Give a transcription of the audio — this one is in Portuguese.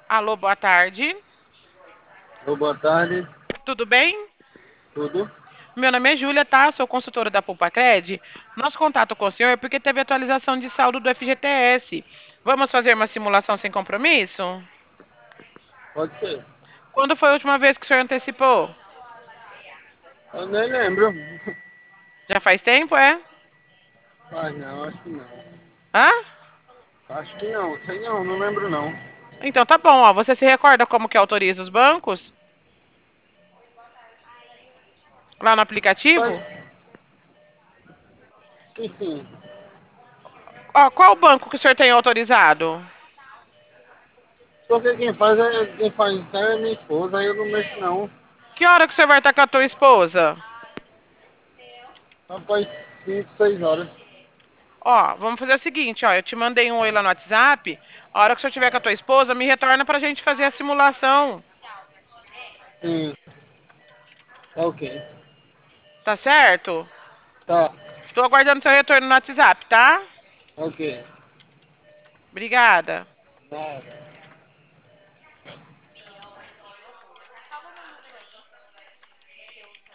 Alô, boa tarde. Ô, boa tarde, Tudo bem? tudo? Meu nome é Júlia, tá? Sou consultora da Pulpacred. Nosso contato com o senhor é porque teve atualização de saldo do FGTS. Vamos fazer uma simulação sem compromisso? Pode ser. Quando foi a última vez que o senhor antecipou? Eu nem lembro. Já faz tempo, é? Mas não, acho que não. Hã? Acho que não, sei não, não lembro não. Então tá bom, ó. Você se recorda como que autoriza os bancos? Lá no Mas, aplicativo? sim. Ó, qual banco que o senhor tem autorizado? Porque quem faz isso é minha esposa, aí eu não mexo não. Que hora que o senhor vai estar com a tua esposa? Rapaz, 5, 6 horas. Ó, vamos fazer o seguinte, ó, eu te mandei um oi lá no WhatsApp. A hora que o senhor tiver com a tua esposa, me retorna pra gente fazer a simulação. Sim, tá ok. Tá certo? Tá, Estou aguardando seu retorno no WhatsApp, tá? ok. Obrigada. Nada.